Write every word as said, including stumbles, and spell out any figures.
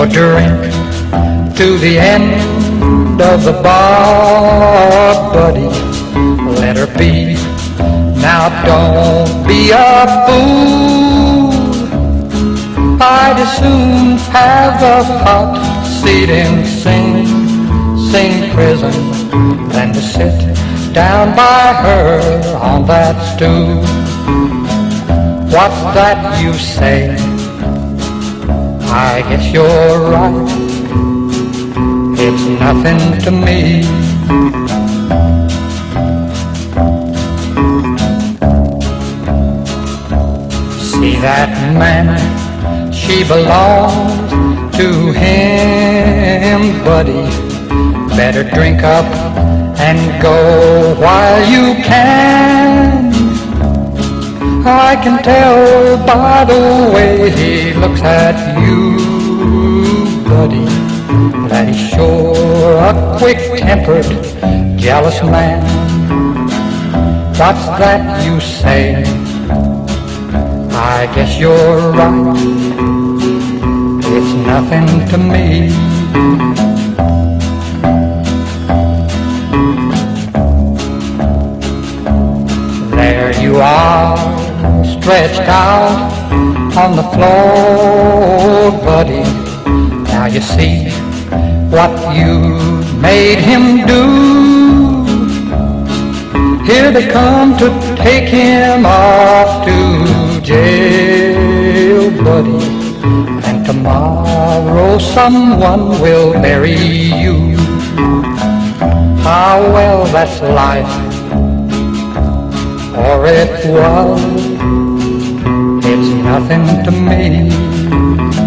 your drink to the end of the bar, buddy. Let her be. Now don't be a fool. I'd as soon have a hot seat in Sing Sing prison than to sit down by her on that stool. What's that you say? I guess you're right. It's nothing to me. See that man? She belongs to him, buddy. Better drink up and go while you can. I can tell by the way he looks at you, buddy, that he's sure a quick-tempered, jealous man. What's that you say? I guess you're right. It's nothing to me. There you are, stretched out on the floor, buddy. Now you see what you made him do. Here they come to take him off to jail, buddy. And tomorrow someone will bury you. Ah, well, that's life, or it was. It's nothing to me.